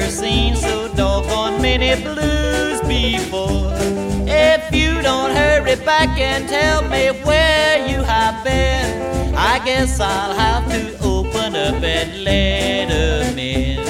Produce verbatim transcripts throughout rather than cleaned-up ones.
seen so doggone many blues before. If you don't hurry back and tell me where you have been, I guess I'll have to open up and let 'em in.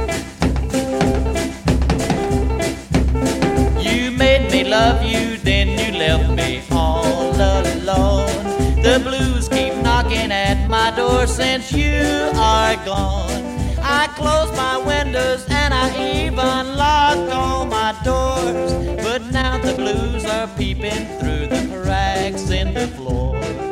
You made me love you, then you left me all alone. The blues keep knocking at my door since you are gone. I closed my windows and I even locked all my doors, but now the blues are peeping through the cracks in the floor.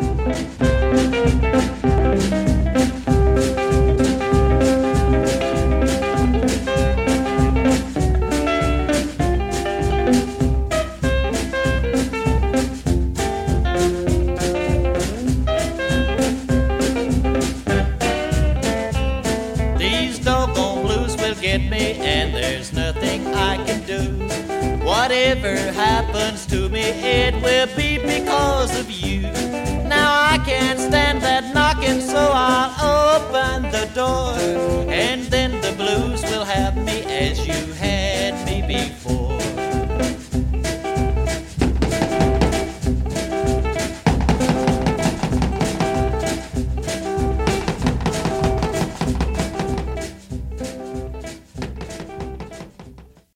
Get me, and there's nothing I can do. Whatever happens to me, it will be because of you.